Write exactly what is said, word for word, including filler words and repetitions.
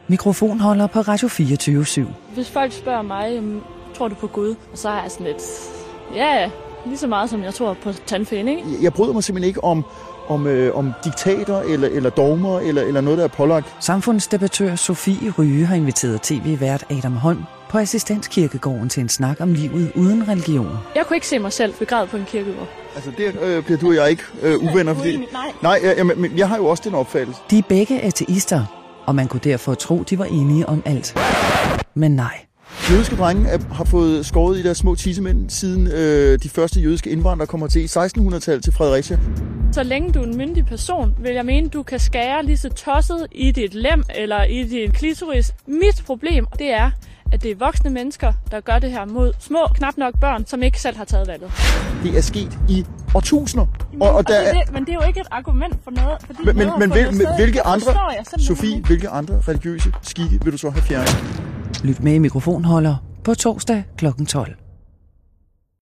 Mikrofonholder på Radio fireogtyve syv. Hvis folk spørger mig, tror du på Gud? Og så er jeg sådan lidt, ja, lige så meget som jeg tror på tandfæn, ikke? Jeg bryder mig simpelthen ikke om, om, øh, om diktater eller, eller dogmer eller, eller noget, der er pålagt. Samfundsdebattør Sofie Ryge har inviteret tv-vært Adam Holm på Assistenskirkegården til en snak om livet uden religion. Jeg kunne ikke se mig selv begravet på en kirkegård. Altså, der øh, bliver du og jeg ikke øh, uvenner, fordi... Nej. Nej, jeg, men jeg har jo også den opfattelse. De er begge ateister, og man kunne derfor tro, de var enige om alt. Men nej. Jødiske drenge har fået skåret i deres små tissemænd, siden øh, de første jødiske indvandrere kommer til i sekstenhundredetallet til Fredericia. Så længe du er en myndig person, vil jeg mene, du kan skære lige så tosset i dit lem eller i dit klitoris. Mit problem, det er, at det er voksne mennesker, der gør det her mod små, knap nok børn, som ikke selv har taget valget. Det er sket i årtusinder. Og, og, og der det, er... Men det er jo ikke et argument for noget. Fordi men men, men hvil, sted, hvilke andre, Sofie, ikke. hvilke andre religiøse skikke vil du så have fjernet? Lyt med i Mikrofonholder på torsdag klokken tolv.